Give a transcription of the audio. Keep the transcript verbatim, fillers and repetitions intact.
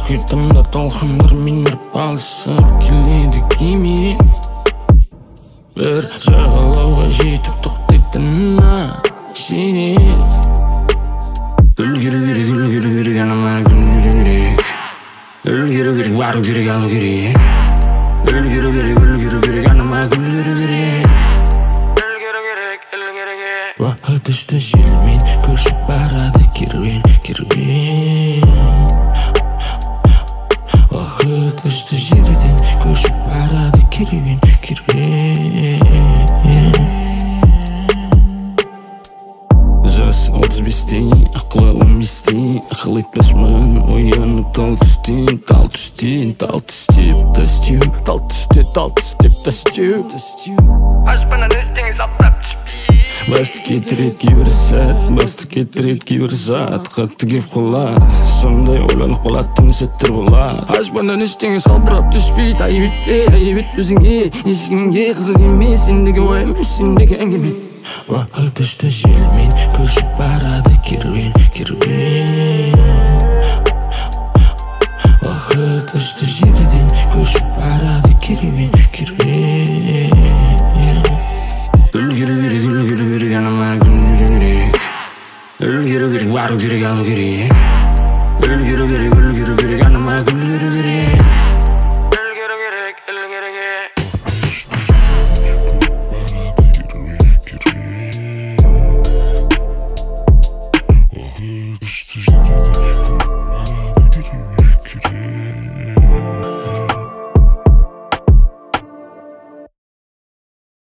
мұхитымда толқындармен арпалысып келеді кеме. Бір жағалауға жетіп тоқтайтынына сенет. Үлгеру керек, үлгеру керек, анама үлгеру керек. Үлгеру керек, бару керек, алу керек. Үлгеру керек, үлгеру керек, анама үлгеру керек. Үлгеру керек, үлгеру керек. Уақыт ішті желмен көшіп барады керуен, керуен. Уақыт ішті жерден көшіп барады керуен, керуен. Жас отыз бесте, ақылы он бесте, ақыл етпес маған оянып тал түстен, тал түстен, тал түстеп тастеу, тал түсте, тал түстеп тастеу, тастеу. Аспаннан ештеңе саптап түспей. Басты кетіреді кейбір сәт, басты кетіреді кейбір зат, қатты кеп қалады, сондай ойланып қалатын сәттер болады. Аспаннан ештеңе салбырап түспейді, айып етпе, айып етпе өзіңе, ешкімге қызық емес, сендегі ойым, сендегі әңгіме. Уақыт ішті желмен көшіп барады керуен, керуен.